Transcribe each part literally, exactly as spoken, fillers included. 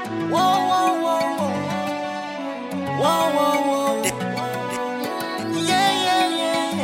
Whoa, whoa, whoa, whoa. Whoa, whoa, whoa. Yeah, yeah, yeah.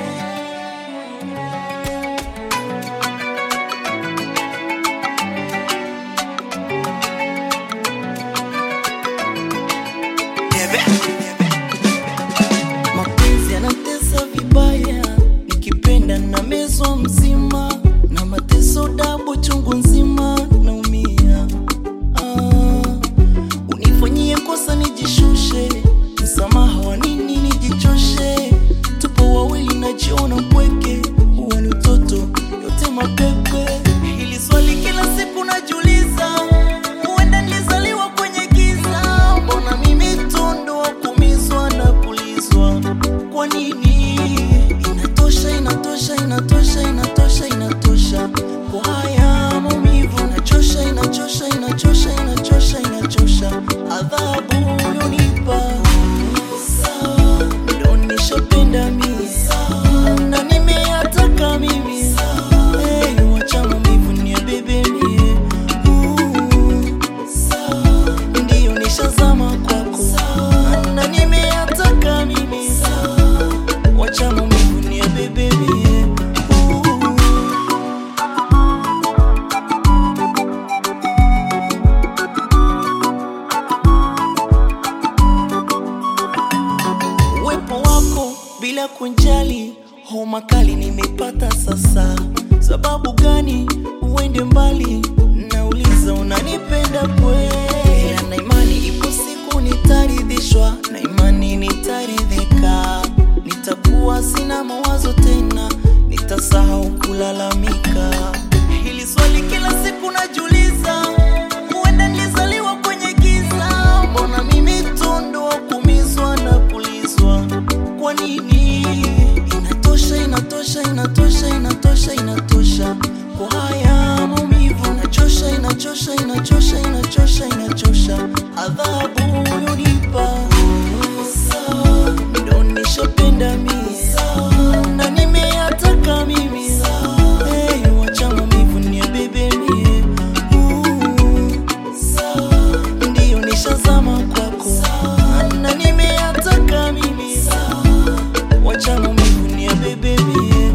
Mapenzi yanatesa vibaya, nikipenda na mezo mzima, na mateso dabu chungu nzima naumia. Ah, unifanyie kosa nijishushe, msamaha wa nini nijichoshe? Tupo wawili najiona mpweke, huwa ni utoto yote mapepe. Hili swali kila siku najiuliza, huenda nilizaliwa kwenye giza. Mbona mimi tundu wa kumizwa na kulizwa? Kwa nini? Inatosha, inatosha, inatosha, inatosha, inatosha. Kwa haya maumivu inachosha, inachosha, inachosha, inachosha, inachosha. Adhabu ulionipa sawa, ndo nishapenda mimi na nimeyataka mimi. Hey, wacha maumivu niyabebe mie. Uh, sawa, ndiyo nishazama kwako na nimeyataka mimi. Wacha maumivu niyabebe mie. Uwepo wako bila kunjali, homa kali nimepata sasa. Sababu gani uende mbali? Nauliza, unanipenda kweli? Na imani ipo siku nitaridhishwa, na imani nitaridhika. Nitakuwa sina mawazo tena, nitasahau kulalamika. Hili swali kila siku najiuliza, huenda nilizaliwa kwenye giza. Mbona mimi tundu wa kumizwa na kulizwa? Kwa nini? Inatosha, inatosha, inatosha, inatosha, inatosha. Kwa haya maumivu inachosha, inachosha, inachosha, inachosha, inachosha. Adhabu ulionipa sawa, ndo nishapenda mimi na nimeyataka mimi. Hey, wacha maumivu niyabebe mie. Uh, sawa, ndiyo nishazama kwako na nimeyataka mimi. Wacha maumivu niyabebe mie.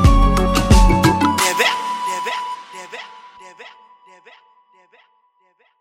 Debe, debe, debe, debe, debe, debe.